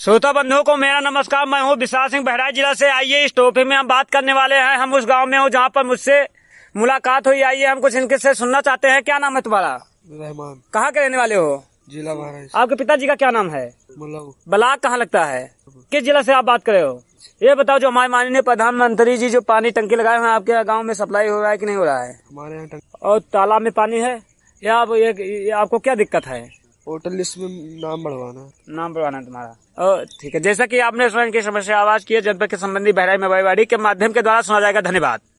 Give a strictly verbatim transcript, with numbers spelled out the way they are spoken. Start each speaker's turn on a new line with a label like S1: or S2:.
S1: श्रोता बंधुओं को मेरा नमस्कार। मैं हूँ विशाल सिंह, बहराइच जिला से। आइए इस टॉपिक में हम बात करने वाले हैं। हम उस गांव में हूँ जहाँ पर मुझसे मुलाकात हुई। आइए हम कुछ इनके से सुनना चाहते हैं। क्या नाम है तुम्हारा?
S2: रहमान।
S1: कहाँ के रहने वाले हो?
S2: जिला बहराइच।
S1: आपके पिताजी का क्या नाम है?
S2: मुल्लाऊ।
S1: ब्लाक कहाँ लगता है? किस जिला से आप बात कर रहे हो? ये बताओ, जो हमारे माननीय प्रधानमंत्री जी जो पानी टंकी लगाए हुए हैं, आपके गाँव में सप्लाई हो रहा है कि नहीं हो रहा है?
S2: हमारे यहाँ
S1: और तालाब में पानी है या आप ये, ये आपको क्या दिक्कत है?
S2: होटल लिस्ट में नाम बढ़वाना
S1: नाम बढ़वाना है तुम्हारा। और ठीक है, जैसा कि आपने सुना इनकी समस्या आवाज की है, जनपद के संबंधी बहराइच में के माध्यम के द्वारा सुना जाएगा। धन्यवाद।